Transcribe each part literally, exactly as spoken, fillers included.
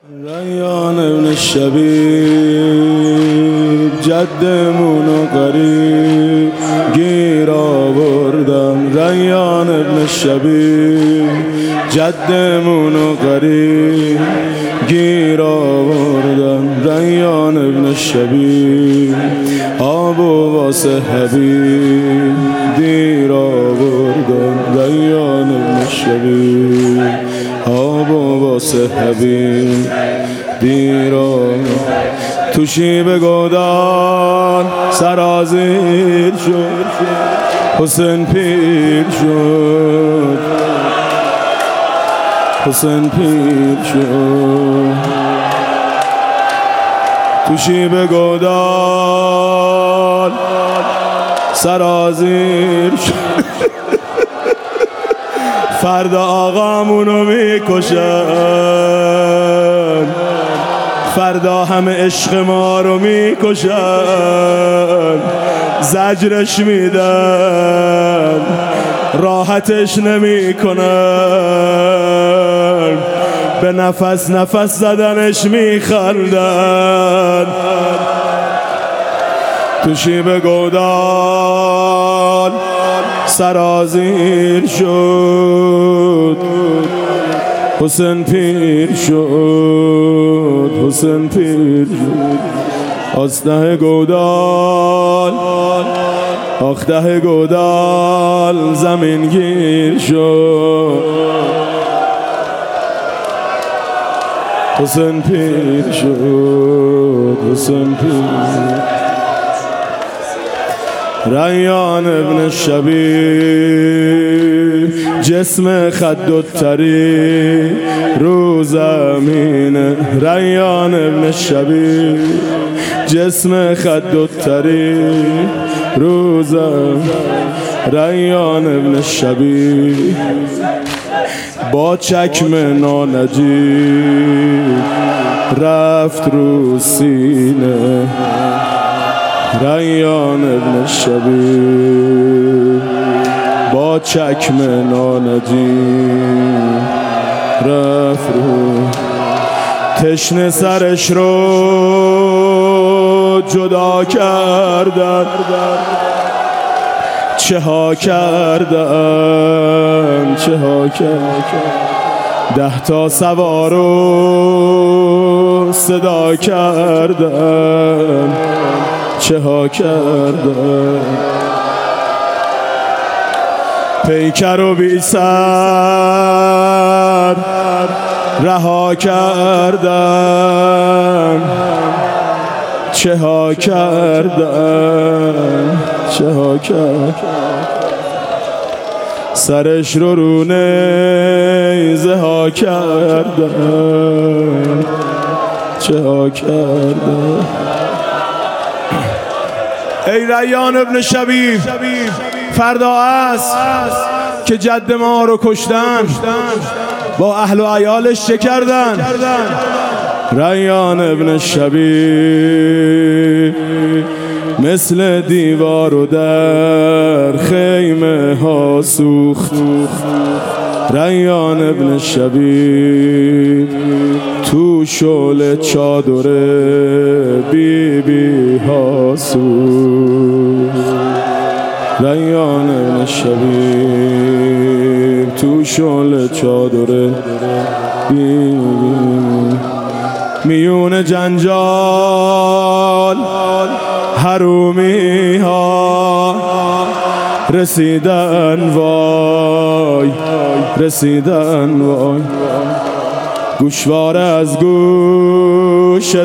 ریان ابن شبیب جدمون و قریب گیر آوردم. ریان ابن شبیب جدمون و قریب گیر آوردم. ریان ابن شبیب آب و واسه حبیب دیر آوردم. ریان ابن شبیب آب و واسه حبیب دیرا تو شیب گودان سرازیر شد. حسین پیر شد حسین پیر شد تو شیب گودان سرازیر شد. فردا آقامونو میکشن، فردا همه عشق ما رو میکشن. زجرش میدن راحتش نمیکنن، به نفس نفس زدنش میخندن. تو شیب گودان سرازیر شد. حسین پیر شد حسین پیر شد. از ده گودال آخ ده گودال زمین گیر شد. حسین پیر شد حسین پیر. ریان ابن شبیب جسم خد و تری رو زمینه. ریان ابن شبیب جسم خد و تری رو زمینه. ریان ابن شبیب با چکم نانجیب رفت رو سینه. ریان ابن شبیب با چکم نانجیب رفت رو تشنه سرش رو جدا کردن. چه ها کردن چه ها کردن. ده تا سوارو صدا کردن. چه ها کردن. پیکر و بی سر رها کردن. چه ها کردن چه ها کردن. سرش رو رو نیزه ها کردن. چه ها کردن. ای ریان ابن شبیب فردا است که جد ما رو کشتن، با اهل و عیالش چه کردن. ریان ابن شبیب مثل دیوار و در خیمه ها سوخت. ریان ابن شبیب تو شعله چادر بی بی ها سوخت. ریان ابن شبیب تو شعله چادر بی بی میون جنجال حرومی ها رسیدن وای رسیدن وای. گوشواره از گوش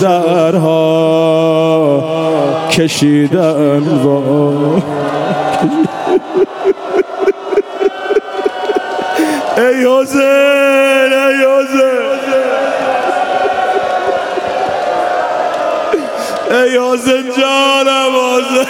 دخترها کشیدن وای. ای حسین ای حسین ای حسین جانم حسین.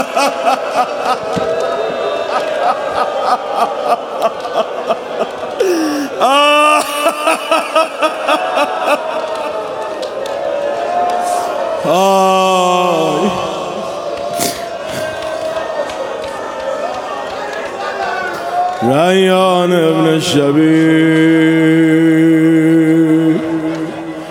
آی ریان ابن شبیب